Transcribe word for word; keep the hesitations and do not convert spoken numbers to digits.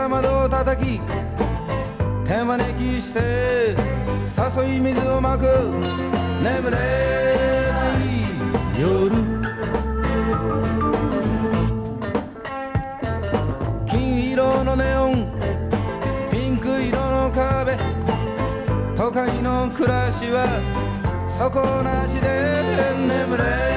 が窓を叩き手招きして誘い水をまく眠れない夜、金色のネオンピンク色の壁、都会の暮らしは底なしで眠れ